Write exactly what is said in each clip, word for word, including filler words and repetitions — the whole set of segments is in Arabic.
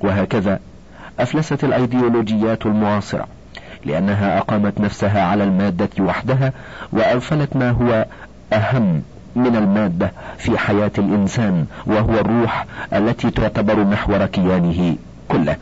وهكذا أفلست الأيديولوجيات المعاصرة، لأنها أقامت نفسها على المادة وحدها، وأغفلت ما هو أهم من المادة في حياة الإنسان، وهو الروح التي تعتبر محور كيانه كله.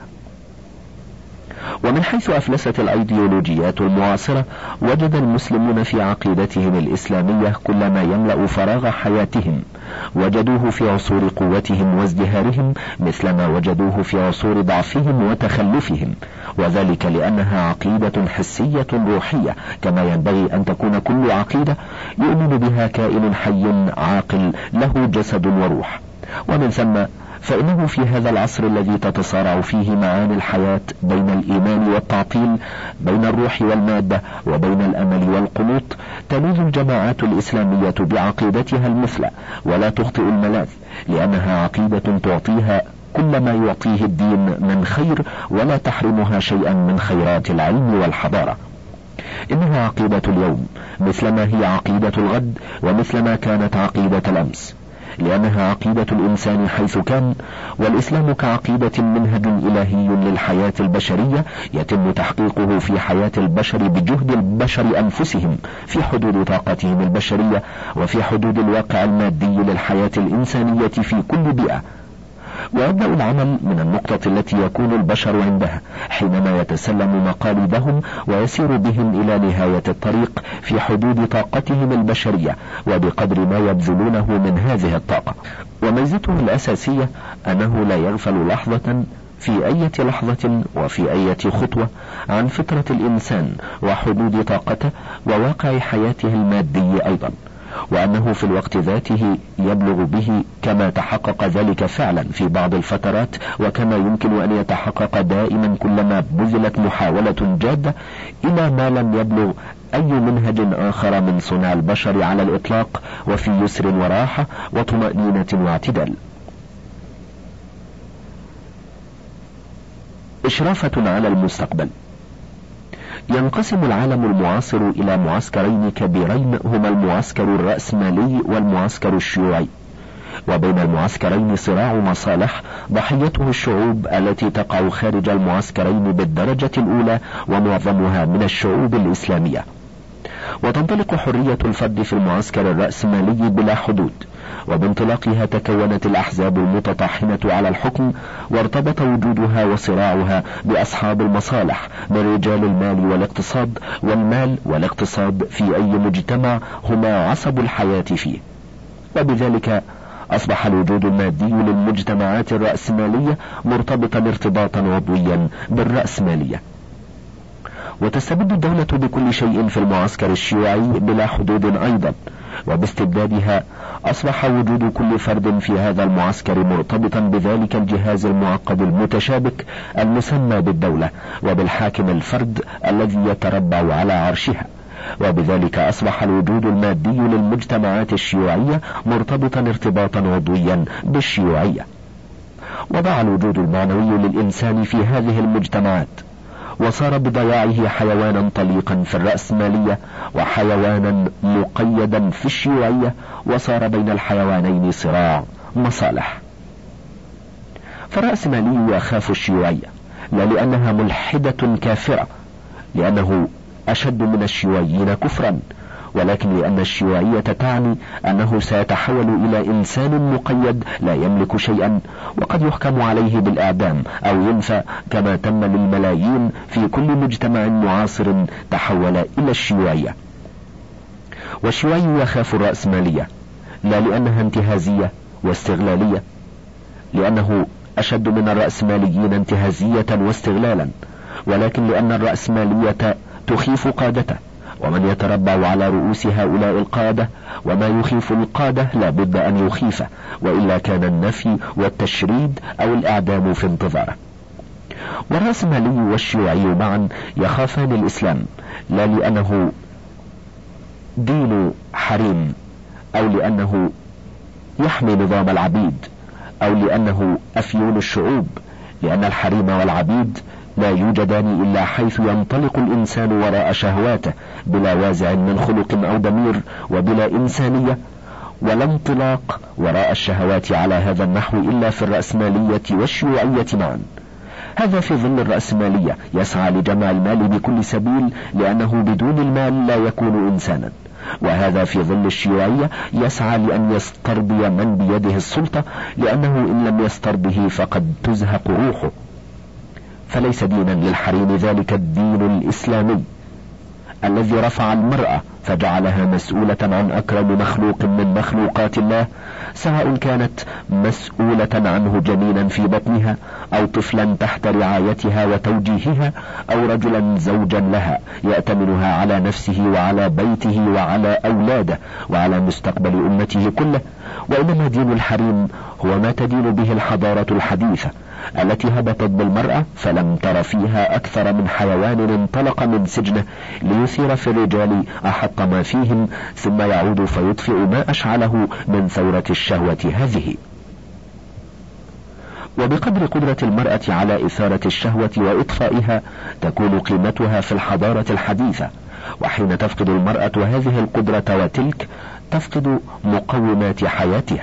ومن حيث أفلست الأيديولوجيات المعاصرة، وجد المسلمون في عقيدتهم الإسلامية كل ما يملأ فراغ حياتهم، وجدوه في عصور قوتهم وازدهارهم مثل ما وجدوه في عصور ضعفهم وتخلفهم، وذلك لأنها عقيدة حسية روحية، كما ينبغي أن تكون كل عقيدة يؤمن بها كائن حي عاقل له جسد وروح. ومن ثم فإنه في هذا العصر الذي تتصارع فيه معاني الحياة بين الإيمان والتعطيل، بين الروح والمادة، وبين الأمل والقنوط، تلوذ الجماعات الإسلامية بعقيدتها المثلى ولا تخطئ الملاذ، لأنها عقيدة تعطيها كل ما يعطيه الدين من خير، ولا تحرمها شيئا من خيرات العلم والحضارة. إنها عقيدة اليوم مثل ما هي عقيدة الغد، ومثل ما كانت عقيدة الأمس، لأنها عقيدة الإنسان حيث كان، والإسلام كعقيدة منهج إلهي للحياة البشرية يتم تحقيقه في حياة البشر بجهد البشر أنفسهم في حدود طاقتهم البشرية، وفي حدود الواقع المادي للحياة الإنسانية في كل بيئة. ويبدأ العمل من النقطة التي يكون البشر عندها حينما يتسلم مقاليدهم ويسير بهم إلى نهاية الطريق في حدود طاقتهم البشرية وبقدر ما يبذلونه من هذه الطاقة. وميزته الأساسية أنه لا يغفل لحظة في أي لحظة وفي أي خطوة عن فطرة الإنسان وحدود طاقته وواقع حياته المادي أيضا، وأنه في الوقت ذاته يبلغ به كما تحقق ذلك فعلا في بعض الفترات، وكما يمكن أن يتحقق دائما كلما بذلت محاولة جادة، إلى ما لم يبلغ أي منهج آخر من صنع البشر على الإطلاق، وفي يسر وراحة وطمأنينة واعتدال. إشرافة على المستقبل. ينقسم العالم المعاصر إلى معسكرين كبيرين، هما المعسكر الرأسمالي والمعسكر الشيوعي، وبين المعسكرين صراع مصالح ضحيته الشعوب التي تقع خارج المعسكرين بالدرجة الأولى، ومعظمها من الشعوب الإسلامية. وتنطلق حرية الفرد في المعسكر الرأسمالي بلا حدود، وبانطلاقها تكونت الأحزاب المتطاحنة على الحكم، وارتبط وجودها وصراعها بأصحاب المصالح من رجال المال والاقتصاد، والمال والاقتصاد في أي مجتمع هما عصب الحياة فيه. وبذلك أصبح الوجود المادي للمجتمعات الرأسمالية مرتبطا ارتباطا عضويا بالرأسمالية. وتستبد الدولة بكل شيء في المعسكر الشيوعي بلا حدود أيضا، وباستبدادها أصبح وجود كل فرد في هذا المعسكر مرتبطا بذلك الجهاز المعقد المتشابك المسمى بالدولة، وبالحاكم الفرد الذي يتربع على عرشها. وبذلك أصبح الوجود المادي للمجتمعات الشيوعية مرتبطا ارتباطا عضويا بالشيوعية. وضع الوجود المعنوي للإنسان في هذه المجتمعات، وصار بضياعه حيوانا طليقا في الرأسمالية وحيوانا مقيدا في الشيوعية، وصار بين الحيوانين صراع مصالح. فالرأسمالي يخاف الشيوعية، لا لأنها ملحدة كافرة، لأنه أشد من الشيوعيين كفرا، ولكن لأن الشيوعية تعني أنه سيتحول إلى إنسان مقيد لا يملك شيئا، وقد يحكم عليه بالإعدام أو ينفى، كما تم للملايين في كل مجتمع معاصر تحول إلى الشيوعية. والشيوعي يخاف الرأسمالية، لا لأنها انتهازية واستغلالية، لأنه أشد من الرأسماليين انتهازية واستغلالا، ولكن لأن الرأسمالية تخيف قادته، ومن يتربع على رؤوس هؤلاء القادة، وما يخيف القادة لا بد أن يخيفه، وإلا كان النفي والتشريد أو الإعدام في انتظاره. والرأسمالي والشيوعي معا يخافان الإسلام، لا لأنه دين حريم، أو لأنه يحمي نظام العبيد، أو لأنه أفيون الشعوب، لأن الحريم والعبيد لا يوجدان إلا حيث ينطلق الإنسان وراء شهواته بلا وازع من خلق أو ضمير وبلا إنسانية، ولا انطلاق وراء الشهوات على هذا النحو إلا في الرأسمالية والشيوعية معا. هذا في ظل الرأسمالية يسعى لجمع المال بكل سبيل، لأنه بدون المال لا يكون إنسانا. وهذا في ظل الشيوعية يسعى لأن يسترضي من بيده السلطة، لأنه إن لم يسترضه فقد تزهق روحه. فليس دينا للحريم ذلك الدين الإسلامي الذي رفع المرأة فجعلها مسؤولة عن أكرم مخلوق من مخلوقات الله، سواء كانت مسؤولة عنه جنينا في بطنها، أو طفلا تحت رعايتها وتوجيهها، أو رجلا زوجا لها يأتمنها على نفسه وعلى بيته وعلى أولاده وعلى مستقبل أمته كله. وإنما دين الحريم هو ما تدين به الحضارة الحديثة التي هبطت بالمرأة، فلم تر فيها أكثر من حيوان انطلق من سجنه ليثير في الرجال أحط ما فيهم، ثم يعود فيطفئ ما أشعله من ثورة الشهوة هذه. وبقدر قدرة المرأة على إثارة الشهوة وإطفائها تكون قيمتها في الحضارة الحديثة، وحين تفقد المرأة هذه القدرة وتلك تفقد مقومات حياتها.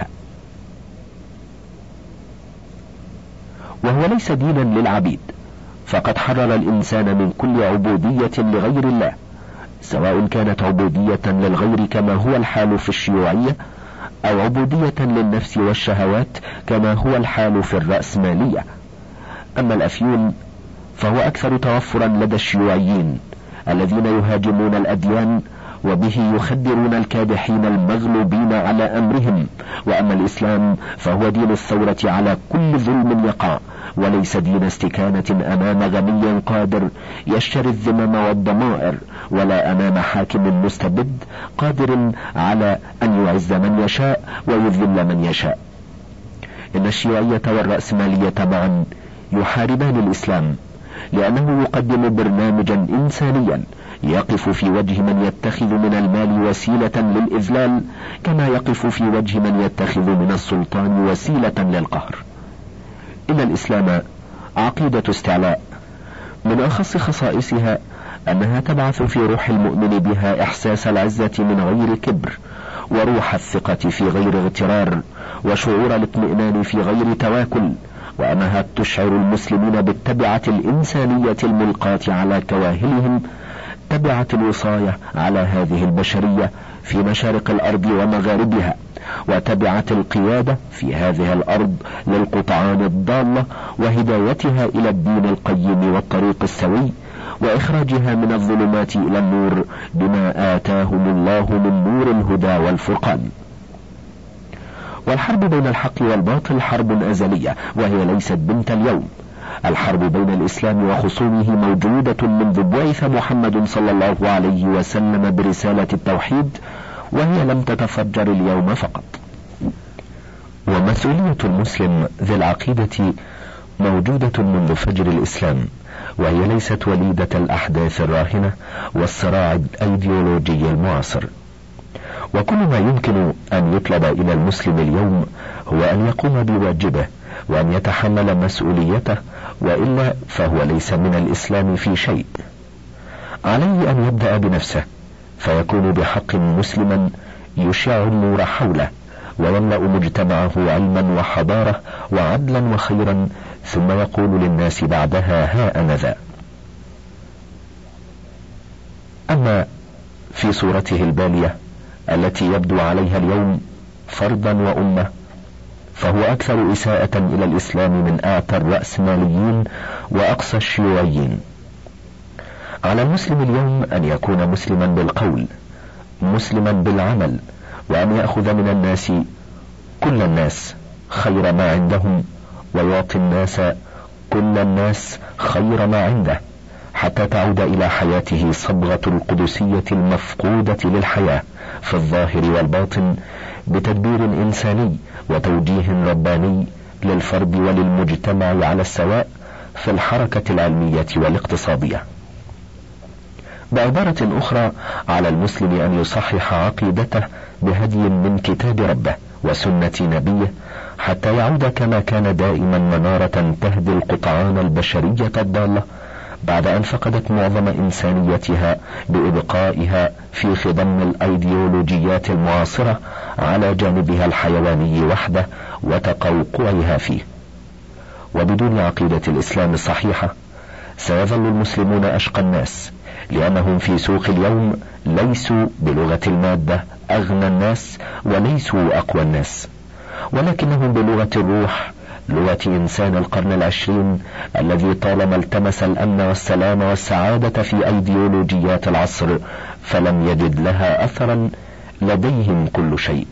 وهو ليس دينا للعبيد، فقد حرر الإنسان من كل عبودية لغير الله، سواء كانت عبودية للغير كما هو الحال في الشيوعية، أو عبودية للنفس والشهوات كما هو الحال في الرأسمالية. أما الأفيون فهو أكثر توفرا لدى الشيوعيين الذين يهاجمون الأديان وبه يخدرون الكادحين المغلوبين على أمرهم. وأما الإسلام فهو دين الثورة على كل ظلم يقع، وليس دين استكانة أمام غني قادر يشتري الذمم والضمائر، ولا أمام حاكم مستبد قادر على أن يعز من يشاء ويذل من يشاء. إن الشيوعية والرأسمالية معا يحاربان الإسلام، لأنه يقدم برنامجا إنسانيا يقف في وجه من يتخذ من المال وسيلة للإذلال، كما يقف في وجه من يتخذ من السلطان وسيلة للقهر. إن الإسلام عقيدة استعلاء، من أخص خصائصها أنها تبعث في روح المؤمن بها إحساس العزة من غير كبر، وروح الثقة في غير اغترار، وشعور الاطمئنان في غير تواكل، وأنها تشعر المسلمين بالتبعة الإنسانية الملقاة على كواهلهم، تبعة الوصاية على هذه البشرية في مشارق الأرض ومغاربها، وتبعة القيادة في هذه الأرض للقطعان الضالة وهدايتها إلى الدين القيم والطريق السوي، وإخراجها من الظلمات إلى النور بما آتاهم الله من نور الهدى والفرقان. والحرب بين الحق والباطل حرب أزلية، وهي ليست بنت اليوم. الحرب بين الإسلام وخصومه موجودة منذ بعث محمد صلى الله عليه وسلم برسالة التوحيد، وهي لم تتفجر اليوم فقط. ومسؤولية المسلم ذي العقيدة موجودة منذ فجر الإسلام، وهي ليست وليدة الأحداث الراهنة والصراع الأيديولوجي المعاصر. وكل ما يمكن أن يطلب إلى المسلم اليوم هو أن يقوم بواجبه وأن يتحمل مسؤوليته، وإلا فهو ليس من الإسلام في شيء. عليه أن يبدأ بنفسه، فيكون بحق مسلما يشع النور حوله، ويملأ مجتمعه علما وحضارة وعدلا وخيرا، ثم يقول للناس بعدها ها أنا ذا. أما في صورته البالية التي يبدو عليها اليوم فردا وأمة، فهو أكثر إساءة إلى الإسلام من أعتى الرأسماليين وأقصى الشيوعيين. على المسلم اليوم أن يكون مسلما بالقول، مسلما بالعمل، وأن يأخذ من الناس كل الناس خير ما عندهم، ويعطي الناس كل الناس خير ما عنده، حتى تعود إلى حياته صبغة القدسية المفقودة للحياة في الظاهر والباطن، بتدبير إنساني وتوجيه رباني للفرد وللمجتمع على السواء في الحركة العلمية والاقتصادية. بعبارة أخرى، على المسلم أن يصحح عقيدته بهدي من كتاب ربه وسنة نبيه، حتى يعود كما كان دائما منارة تهدي القطعان البشرية الضالة بعد أن فقدت معظم إنسانيتها بإبقائها في خضم الأيديولوجيات المعاصرة على جانبها الحيواني وحده وتقوقعها فيه. وبدون عقيدة الإسلام الصحيحة سيظل المسلمون أشقى الناس، لأنهم في سوق اليوم ليسوا بلغة المادة أغنى الناس وليسوا أقوى الناس، ولكنهم بلغة الروح، لغة إنسان القرن العشرين الذي طالما التمس الأمن والسلام والسعادة في أيديولوجيات العصر فلم يجد لها أثرا، لديهم كل شيء.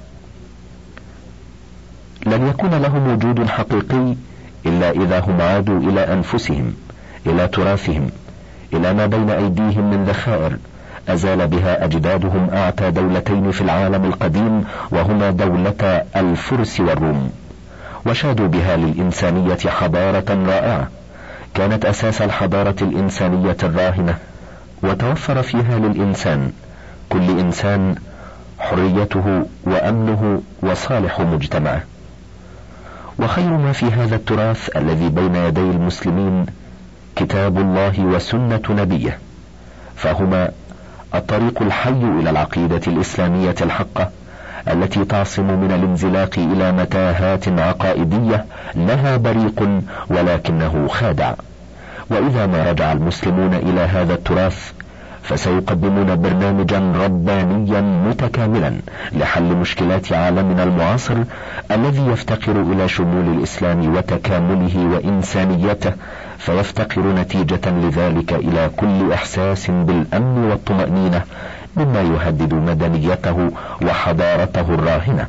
لن يكون لهم وجود حقيقي إلا إذا هم عادوا إلى أنفسهم، إلى تراثهم، إلى ما بين أيديهم من ذخائر أزال بها أجدادهم أعتى دولتين في العالم القديم، وهما دولة الفرس والروم، وشادوا بها للإنسانية حضارة رائعة كانت أساس الحضارة الإنسانية الراهنة، وتوفر فيها للإنسان كل إنسان حريته وأمنه وصالح مجتمعه. وخير ما في هذا التراث الذي بين يدي المسلمين كتاب الله وسنة نبيه، فهما الطريق الحي إلى العقيدة الإسلامية الحقة التي تعصم من الانزلاق إلى متاهات عقائدية لها بريق ولكنه خادع. وإذا ما رجع المسلمون إلى هذا التراث فسيقدمون برنامجا ربانيا متكاملا لحل مشكلات عالمنا المعاصر الذي يفتقر إلى شمول الإسلام وتكامله وإنسانيته، فيفتقر نتيجة لذلك إلى كل إحساس بالأمن والطمأنينة مما يهدد مدنيته وحضارته الراهنة.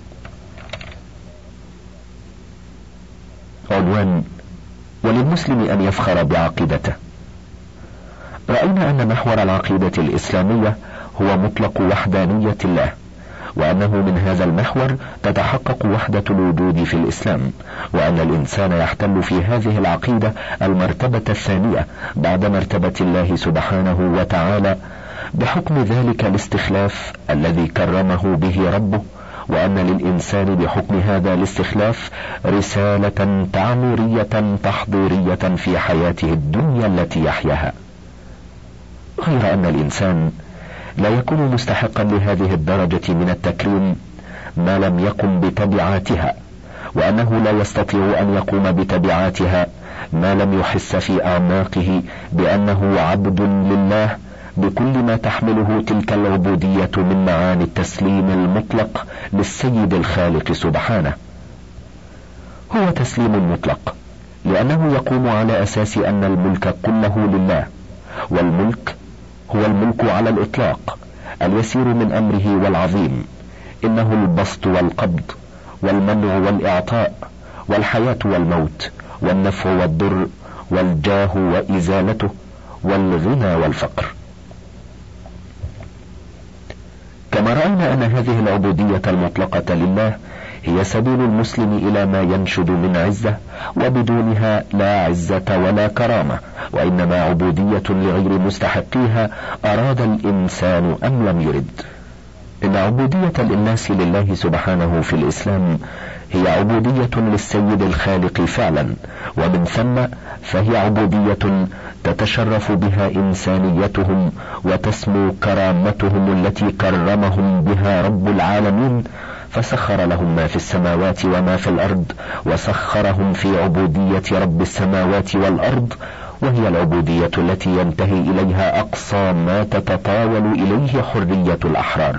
عنوان: وللمسلم أن يفخر بعقيدته. رأينا أن محور العقيدة الإسلامية هو مطلق وحدانية الله، وأنه من هذا المحور تتحقق وحدة الوجود في الإسلام، وأن الإنسان يحتل في هذه العقيدة المرتبة الثانية بعد مرتبة الله سبحانه وتعالى بحكم ذلك الاستخلاف الذي كرمه به ربه، وأن للإنسان بحكم هذا الاستخلاف رسالة تعميرية تحضيرية في حياته الدنيا التي يحياها، غير أن الإنسان لا يكون مستحقا لهذه الدرجة من التكريم ما لم يقم بتبعاتها، وأنه لا يستطيع أن يقوم بتبعاتها ما لم يحس في أعماقه بأنه عبد لله بكل ما تحمله تلك العبودية من معاني التسليم المطلق للسيد الخالق سبحانه. هو تسليم مطلق لأنه يقوم على أساس أن الملك كله لله، والملك هو الملك على الإطلاق اليسير من أمره والعظيم، إنه البسط والقبض والمنع والإعطاء والحياة والموت والنفع والضر والجاه وإزالته والغنى والفقر. كما رأينا أن هذه العبودية المطلقة لله هي سبيل المسلم إلى ما ينشد من عزة، وبدونها لا عزة ولا كرامة، وإنما عبودية لغير مستحقيها أراد الإنسان أم لم يرد. إن عبودية الناس لله سبحانه في الإسلام هي عبودية للسيد الخالق فعلا، ومن ثم فهي عبودية تتشرف بها إنسانيتهم وتسمو كرامتهم التي كرمهم بها رب العالمين، فسخر لهم ما في السماوات وما في الأرض، وسخرهم في عبودية رب السماوات والأرض، وهي العبودية التي ينتهي إليها أقصى ما تتطاول إليه حرية الأحرار.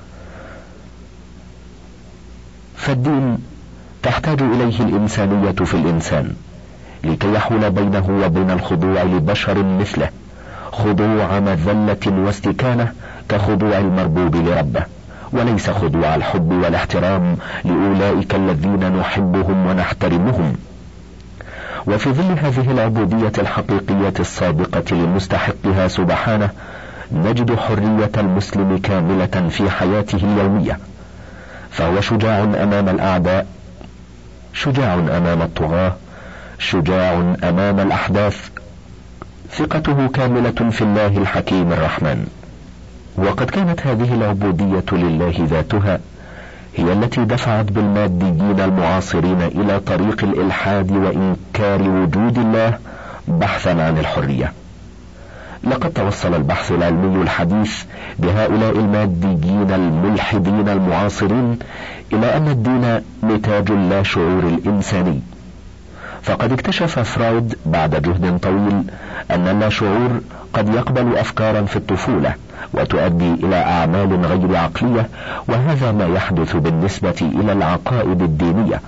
فالدين تحتاج إليه الإنسانية في الإنسان لكي يحول بينه وبين الخضوع لبشر مثله خضوع مذلة واستكانة كخضوع المربوب لربه، وليس خضوع الحب والاحترام لأولئك الذين نحبهم ونحترمهم. وفي ظل هذه العبودية الحقيقية الصادقة لمستحقها سبحانه نجد حرية المسلم كاملة في حياته اليومية، فهو شجاع أمام الأعداء، شجاع أمام الطغاة، شجاع أمام الأحداث، ثقته كاملة في الله الحكيم الرحمن. وقد كانت هذه العبودية لله ذاتها هي التي دفعت بالماديين المعاصرين إلى طريق الإلحاد وإنكار وجود الله بحثا عن الحرية. لقد توصل البحث العلمي الحديث بهؤلاء الماديين الملحدين المعاصرين إلى أن الدين نتاج لا شعور الإنساني، فقد اكتشف فرويد بعد جهد طويل أن اللاشعور قد يقبل أفكارا في الطفولة وتؤدي إلى أعمال غير عقلية، وهذا ما يحدث بالنسبة إلى العقائد الدينية.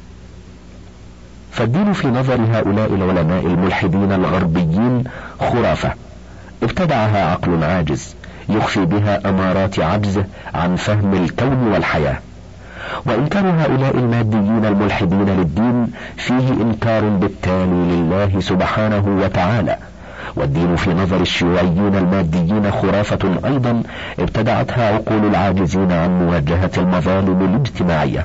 فالدين في نظر هؤلاء العلماء الملحدين الغربيين خرافة ابتدعها عقل عاجز يخفي بها أمارات عجزه عن فهم الكون والحياة. وإنكار هؤلاء الماديين الملحدين للدين فيه إنكار بالتالي لله سبحانه وتعالى. والدين في نظر الشيوعيين الماديين خرافة أيضا ابتدعتها عقول العاجزين عن مواجهة المظالم الاجتماعية.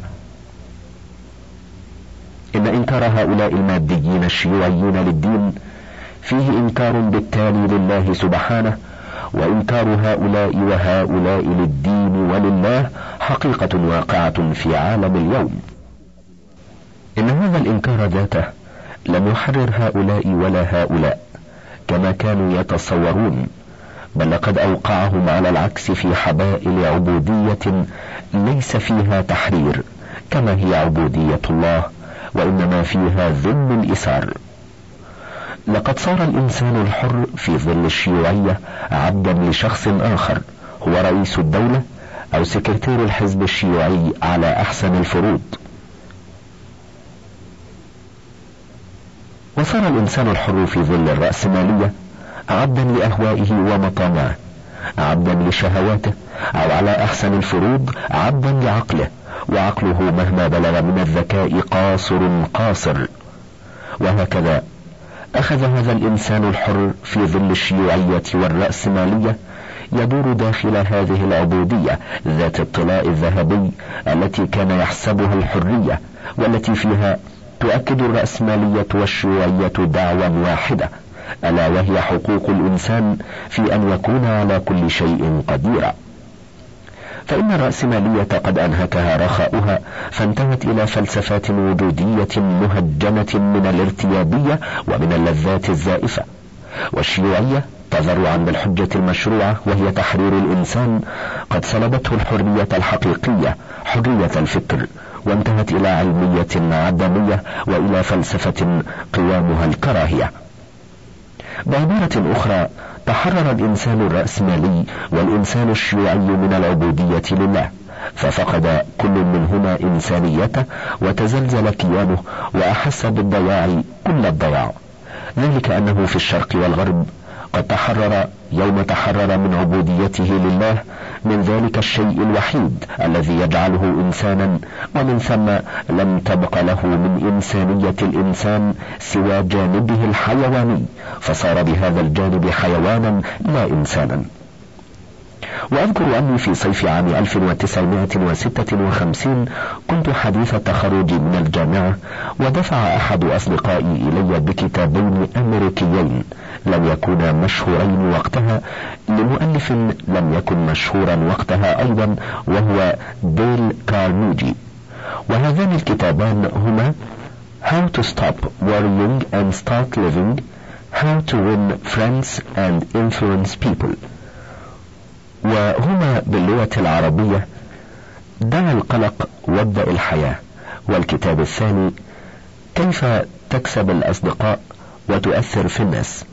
إن إنكار هؤلاء الماديين الشيوعيين للدين فيه إنكار بالتالي لله سبحانه، وإنكار هؤلاء وهؤلاء للدين ولله حقيقة واقعة في عالم اليوم. إن هذا الإنكار ذاته لم يحرر هؤلاء ولا هؤلاء كما كانوا يتصورون، بل لقد أوقعهم على العكس في حبائل عبودية ليس فيها تحرير كما هي عبودية الله، وإنما فيها ذل الإسار. لقد صار الإنسان الحر في ظل الشيوعية عبدا لشخص آخر هو رئيس الدولة أو سكرتير الحزب الشيوعي على أحسن الفروض. وصار الإنسان الحر في ظل الرأسمالية عبدا لأهوائه ومطامعه، عبدا لشهواته، أو على أحسن الفروض عبدا لعقله، وعقله مهما بلغ من الذكاء قاصر قاصر. وهكذا أخذ هذا الإنسان الحر في ظل الشيوعية والرأسمالية يدور داخل هذه العبودية ذات الطلاء الذهبي التي كان يحسبها الحرية، والتي فيها تؤكد الرأسمالية والشيوعية دعوى واحدة، ألا وهي حقوق الإنسان في أن يكون على كل شيء قديرا. فإن الرأسمالية قد أنهكها رخاؤها، فانتهت إلى فلسفات وجودية مهجنة من الارتيابية ومن اللذات الزائفة. والشيوعية تذرعا بالحجة المشروعة وهي تحرير الإنسان قد سلبته الحرية الحقيقية، حرية الفكر، وانتهت إلى علمية عدمية وإلى فلسفة قوامها الكراهية. بعبارة أخرى، تحرر الإنسان الرأسمالي والإنسان الشيوعي من العبودية لله، ففقد كل منهما إنسانيته وتزلزل كيانه وأحس بالضياع كل الضياع. ذلك أنه في الشرق والغرب قد تحرر يوم تحرر من عبوديته لله، من ذلك الشيء الوحيد الذي يجعله إنسانا، ومن ثم لم تبق له من إنسانية الإنسان سوى جانبه الحيواني، فصار بهذا الجانب حيوانا لا إنسانا. وأذكر أني في صيف عام ألف وتسعمائة وستة وخمسين كنت حديث التخرج من الجامعة، ودفع أحد أصدقائي إلي بكتابين أمريكيين لم يكونا مشهورين وقتها لمؤلف لم يكن مشهورا وقتها أيضا، وهو ديل كارنيجي. وهذان الكتابان هما How to Stop Worrying and Start Living, How to Win Friends and Influence People. وهما باللغة العربية دع القلق وابدأ الحياة، والكتاب الثاني كيف تكسب الأصدقاء وتؤثر في الناس.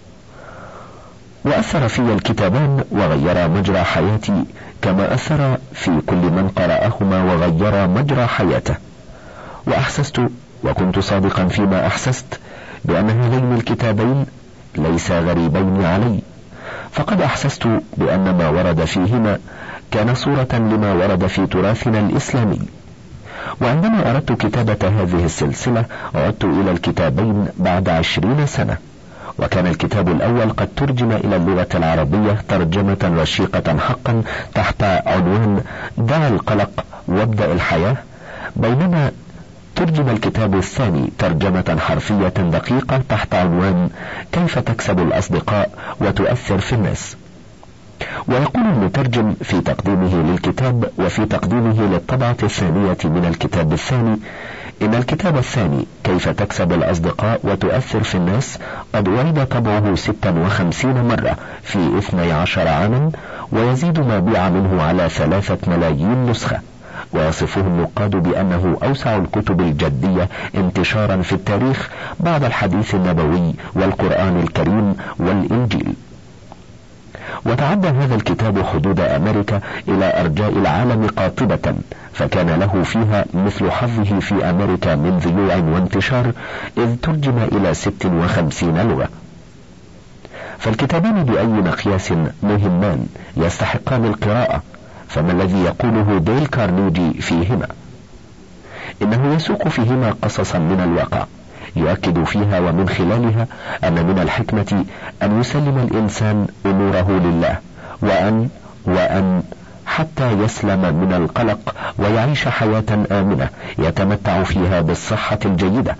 وأثر في الكتابان وغير مجرى حياتي كما أثر في كل من قرأهما وغير مجرى حياته. وأحسست وكنت صادقا فيما أحسست بأن هذين الكتابين ليس غريبين علي، فقد أحسست بأن ما ورد فيهما كان صورة لما ورد في تراثنا الإسلامي. وعندما أردت كتابة هذه السلسلة عدت إلى الكتابين بعد عشرين سنة، وكان الكتاب الأول قد ترجم إلى اللغة العربية ترجمة رشيقة حقا تحت عنوان دع القلق وابدأ الحياة، بينما ترجم الكتاب الثاني ترجمة حرفية دقيقة تحت عنوان كيف تكسب الأصدقاء وتؤثر في الناس. ويقول المترجم في تقديمه للكتاب وفي تقديمه للطبعة الثانية من الكتاب الثاني إن الكتاب الثاني كيف تكسب الأصدقاء وتؤثر في الناس قد أعيد طبعه ستة وخمسين مرة في اثني عشر عاما، ويزيد ما بيع منه على ثلاثة ملايين نسخة، ويصفه النقاد بأنه أوسع الكتب الجدية انتشارا في التاريخ بعد الحديث النبوي والقرآن الكريم والإنجيل. وتعدى هذا الكتاب حدود أمريكا إلى أرجاء العالم قاطبة، فكان له فيها مثل حظه في أمريكا من ذيوع وانتشار، إذ ترجم إلى ست وخمسين لغة. فالكتابان بأي مقياس مهمان يستحقان القراءة، فما الذي يقوله ديل كارنيجي فيهما؟ إنه يسوق فيهما قصصا من الواقع، يؤكد فيها ومن خلالها أن من الحكمة أن يسلم الإنسان أموره لله، وأن وأن حتى يسلم من القلق ويعيش حياة آمنة يتمتع فيها بالصحة الجيدة.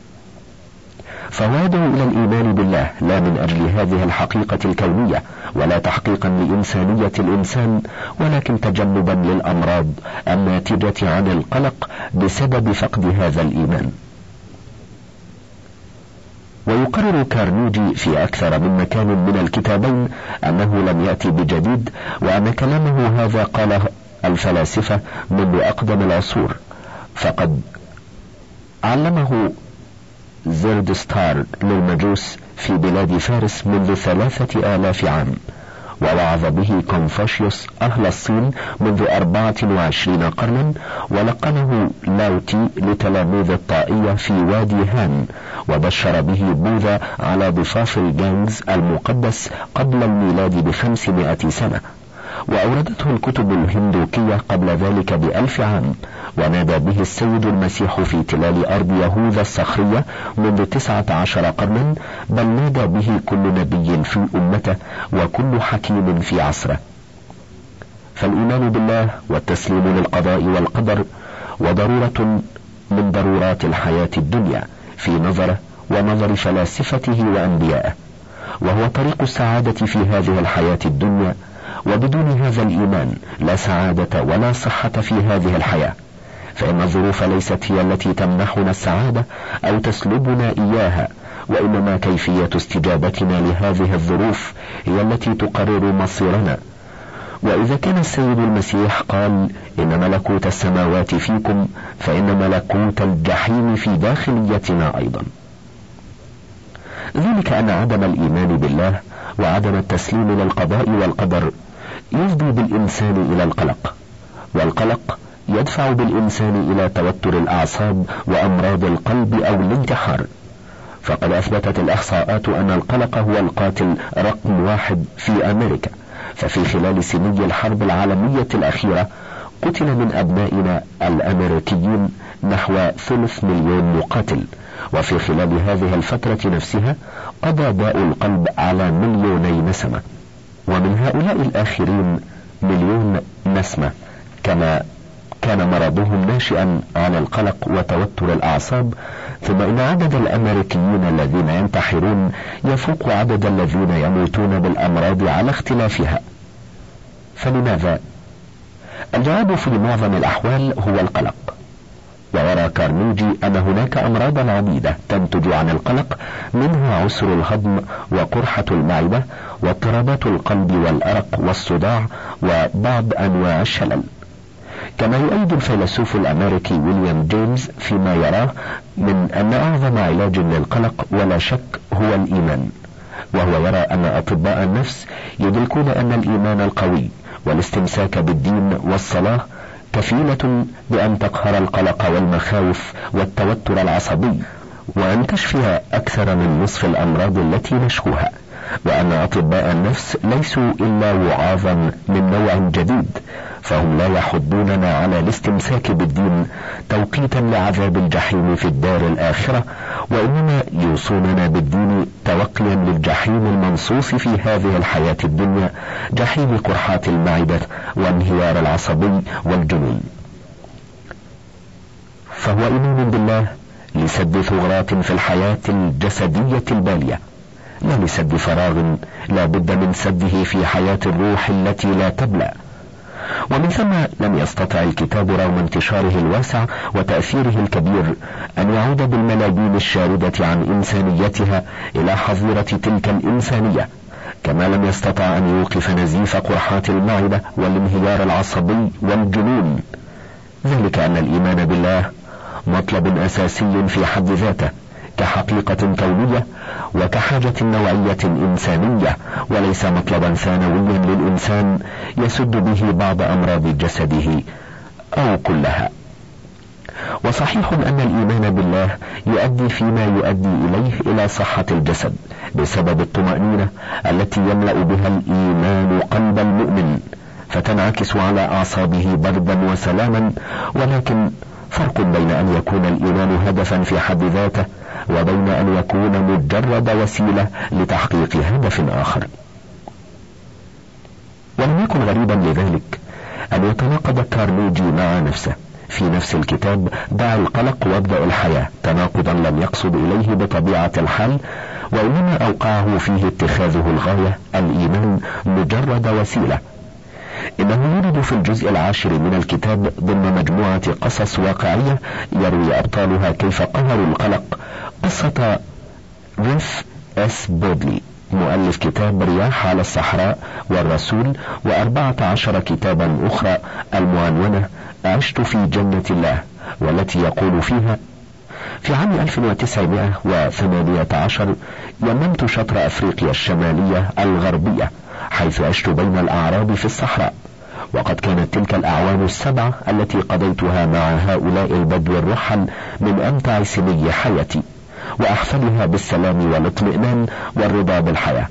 فهو يدعو إلى الإيمان بالله لا من أجل هذه الحقيقة الكونية ولا تحقيقا لإنسانية الإنسان، ولكن تجنبا للأمراض الناتجة عن القلق بسبب فقد هذا الإيمان. ويقرر كارنيجي في أكثر من مكان من الكتابين أنه لم يأتي بجديد، وأن كلامه هذا قاله الفلاسفة منذ أقدم العصور، فقد علمه زردشتار للمجوس في بلاد فارس منذ ثلاثة آلاف عام، ووعظ به كونفوشيوس أهل الصين منذ أربعة وعشرين قرنا، ولقنه لاوتي لتلاميذ الطائية في وادي هان، وبشر به بوذا على ضفاف الجانز المقدس قبل الميلاد بخمسمائة سنة، وأوردته الكتب الهندوكية قبل ذلك بألف عام، ونادى به السيد المسيح في تلال أرض يهوذا الصخرية منذ تسعة عشر قرنا، بل نادى به كل نبي في أمته وكل حكيم في عصره. فالإيمان بالله والتسليم للقضاء والقدر وضرورة من ضرورات الحياة الدنيا في نظره ونظر فلاسفته وأنبيائه، وهو طريق السعادة في هذه الحياة الدنيا، وبدون هذا الإيمان لا سعادة ولا صحة في هذه الحياة، فإن الظروف ليست هي التي تمنحنا السعادة أو تسلبنا إياها، وإنما كيفية استجابتنا لهذه الظروف هي التي تقرر مصيرنا. وإذا كان السيد المسيح قال إن ملكوت السماوات فيكم، فإن ملكوت الجحيم في داخليتنا أيضا. ذلك أن عدم الإيمان بالله وعدم التسليم للقضاء والقدر يفضي بالإنسان إلى القلق، والقلق يدفع بالإنسان إلى توتر الأعصاب وأمراض القلب أو الانتحار. فقد أثبتت الإحصاءات أن القلق هو القاتل رقم واحد في أمريكا، ففي خلال سني الحرب العالمية الأخيرة قتل من أبنائنا الأمريكيين نحو ثلث مليون مقاتل، وفي خلال هذه الفترة نفسها قضى داء القلب على مليوني نسمة، ومن هؤلاء الآخرين مليون نسمة كما كان مرضهم ناشئا عن القلق وتوتر الأعصاب. ثم إن عدد الأمريكيين الذين ينتحرون يفوق عدد الذين يموتون بالأمراض على اختلافها. فلماذا؟ الجواب في معظم الأحوال هو القلق. ويرى كارنيجي أن هناك أمراضا عديدة تنتج عن القلق، منها عسر الهضم وقرحة المعدة واضطرابات القلب والأرق والصداع وبعض أنواع الشلل. كما يؤيد الفيلسوف الأمريكي ويليام جيمس فيما يراه من أن أعظم علاج للقلق ولا شك هو الإيمان، وهو يرى أن أطباء النفس يدركون أن الإيمان القوي والاستمساك بالدين والصلاة كفيلة بأن تقهر القلق والمخاوف والتوتر العصبي، وأن تشفي أكثر من نصف الأمراض التي نشكوها، وأن أطباء النفس ليسوا إلا وعاظا من نوع جديد، فهم لا يحضوننا على الاستمساك بالدين توقيتا لعذاب الجحيم في الدار الآخرة، وإنما يوصوننا بالدين توقيا للجحيم المنصوص في هذه الحياة الدنيا، جحيم قرحات المعدة وانهيار العصبي والجنون. فهو إيمان بالله لسد ثغرات في الحياة الجسدية البالية، لا لسد فراغ لا بد من سده في حياة الروح التي لا تبلى. ومن ثم لم يستطع الكتاب رغم انتشاره الواسع وتأثيره الكبير أن يعود بالملايين الشاردة عن إنسانيتها إلى حظيرة تلك الإنسانية، كما لم يستطع أن يوقف نزيف قرحات المعدة والانهيار العصبي والجنون، ذلك أن الإيمان بالله مطلب أساسي في حد ذاته كحقيقة كونية وكحاجة نوعية إنسانية، وليس مطلبا ثانويا للإنسان يسد به بعض أمراض جسده أو كلها. وصحيح أن الإيمان بالله يؤدي فيما يؤدي إليه إلى صحة الجسد بسبب الطمأنينة التي يملأ بها الإيمان قلب المؤمن فتنعكس على أعصابه بردا وسلاما، ولكن فرق بين أن يكون الإيمان هدفا في حد ذاته وبين أن يكون مجرد وسيلة لتحقيق هدف آخر. ولم يكن غريبا لذلك أن يتناقض كارنيجي مع نفسه في نفس الكتاب دع القلق وابدأ الحياة، تناقضا لم يقصد إليه بطبيعة الحال، وإنما أوقعه فيه اتخاذه الغاية الإيمان مجرد وسيلة. إنه يورد في الجزء العاشر من الكتاب ضمن مجموعة قصص واقعية يروي أبطالها كيف قهروا القلق قصة ريف اس بودلي مؤلف كتاب رياح على الصحراء والرسول وأربعة عشر كتابا أخرى المعنونة عشت في جنة الله، والتي يقول فيها: في عام ألف وتسعمائة وثمانية عشر يممت شطر أفريقيا الشمالية الغربية حيث عشت بين الأعراب في الصحراء، وقد كانت تلك الأعوام السبعة التي قضيتها مع هؤلاء البدو الرحل من أمتع سني حياتي وأحفلها بالسلام والاطمئنان والرضا بالحياة.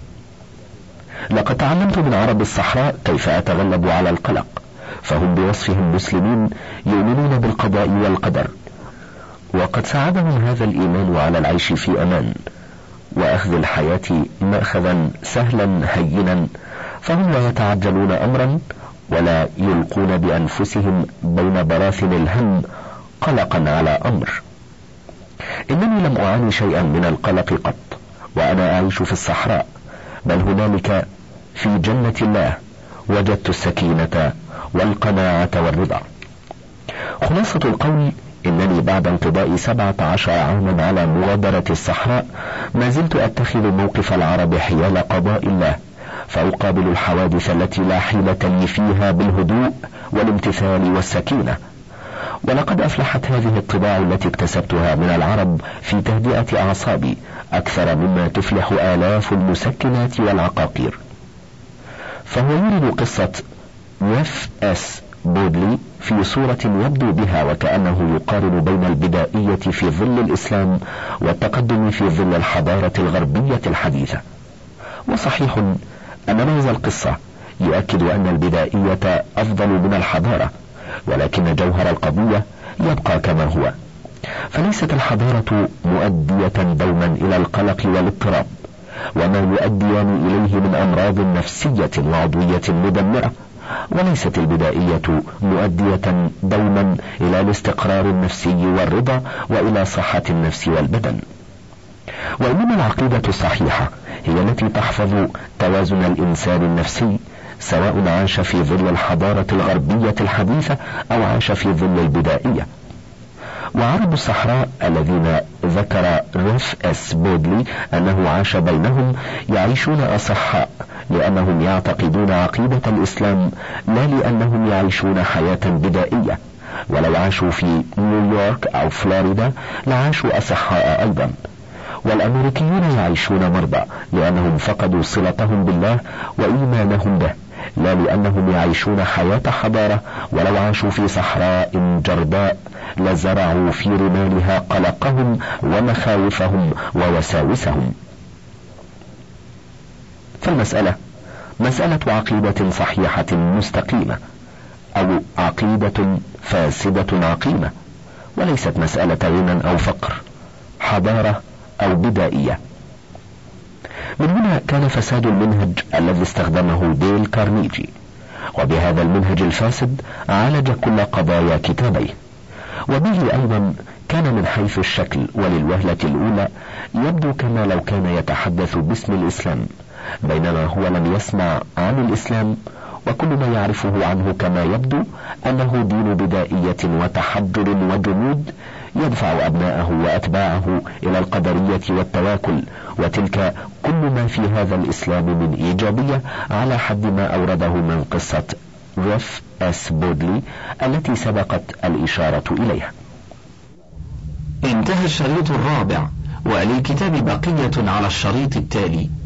لقد تعلمت من عرب الصحراء كيف أتغلب على القلق، فهم بوصفهم مسلمين يؤمنون بالقضاء والقدر، وقد ساعدهم هذا الإيمان على العيش في أمان وأخذ الحياة مأخذا سهلا هينا، فهم لا يتعجلون أمرا ولا يلقون بأنفسهم بين براثن الهم قلقا على أمر. إنني لم أعاني شيئا من القلق قط وأنا أعيش في الصحراء، بل هنالك في جنة الله وجدت السكينة والقناعة والرضا. خلاصة القول إنني بعد انقضاء سبعة عشر عاما على مغادرة الصحراء ما زلت أتخذ موقف العرب حيال قضاء الله، فأقابل الحوادث التي لا حيلة لي فيها بالهدوء والامتثال والسكينة. ولقد أفلحت هذه الطباع التي اكتسبتها من العرب في تهدئة أعصابي أكثر مما تفلح آلاف المسكنات والعقاقير. فهو يورد قصة ريف اس بودلي في صورة يبدو بها وكأنه يقارن بين البدائية في ظل الإسلام والتقدم في ظل الحضارة الغربية الحديثة. وصحيح أن مغزى القصة يؤكد أن البدائية أفضل من الحضارة، ولكن جوهر القضية يبقى كما هو، فليست الحضارة مؤدية دوما إلى القلق والاضطراب وما يؤديان إليه من أمراض نفسية وعضوية مدمرة، وليست البدائية مؤدية دوما إلى الاستقرار النفسي والرضا وإلى صحة النفس والبدن. وإنما العقيدة الصحيحة هي التي تحفظ توازن الإنسان النفسي سواء عاش في ظل الحضارة الغربية الحديثة أو عاش في ظل البدائية. وعرب الصحراء الذين ذكر ريف اس بودلي أنه عاش بينهم يعيشون أصحاء لأنهم يعتقدون عقيدة الإسلام لا لأنهم يعيشون حياة بدائية، ولو عاشوا في نيويورك أو فلوريدا لعاشوا أصحاء أيضا. والأمريكيون يعيشون مرضى لأنهم فقدوا صلتهم بالله وإيمانهم به، لا لأنهم يعيشون حياة حضارة، ولو عاشوا في صحراء جرداء لزرعوا في رمالها قلقهم ومخاوفهم ووساوسهم. فالمسألة مسألة عقيدة صحيحة مستقيمة أو عقيدة فاسدة عقيمة، وليست مسألة غنى أو فقر، حضارة أو بدائية. من هنا كان فساد المنهج الذي استخدمه ديل كارنيجي، وبهذا المنهج الفاسد عالج كل قضايا كتابيه، وبه أيضا كان من حيث الشكل وللوهلة الأولى يبدو كما لو كان يتحدث باسم الإسلام، بينما هو لم يسمع عن الإسلام، وكل ما يعرفه عنه كما يبدو أنه دين بدائية وتحجر وجمود يدفع أبناءه وأتباعه إلى القدرية والتواكل، وتلك كل ما في هذا الإسلام من إيجابية على حد ما أورده من قصة روث اس بودلي التي سبقت الإشارة إليها. انتهى الشريط الرابع، وللكتاب بقية على الشريط التالي.